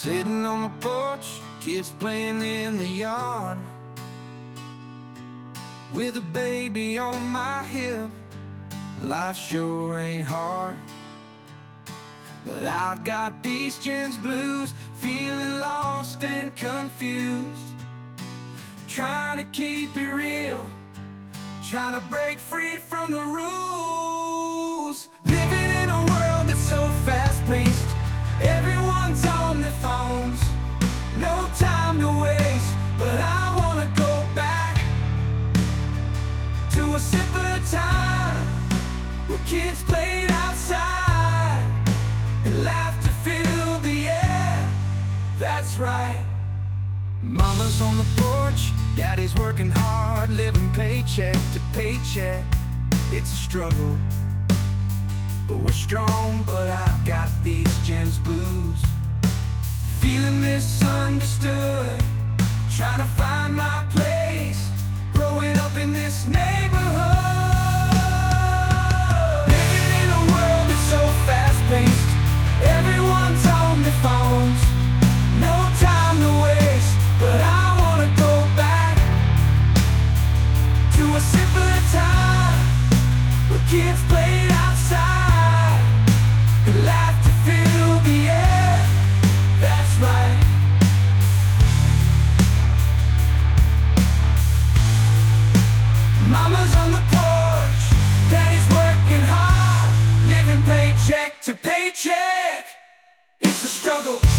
Sitting on the porch, kids playing in the yard, with a baby on my hip. Life sure ain't hard, but I've got Peace Gens blues, feeling lost and confused. Trying to keep it real, trying to break free from the rules. Living in a world that's so fast-paced, everyone's on their phones, no time to waste. But I wanna go back to a simpler time, where kids played outside and laughter filled the air. That's right. Mama's on the porch, daddy's working hard, living paycheck to paycheck. It's a struggle, but we're strong. But I've got these Gens blues, feeling misunderstood, trying to find my place, growing up in this neighborhood. Living in a world that's so fast-paced, everyone's on their phones, no time to waste. But I wanna go back to a simpler time, where kids played outside and laughter filled the air. That's right. Mama's on the porch, daddy's working hard, living paycheck to paycheck. It's a struggle.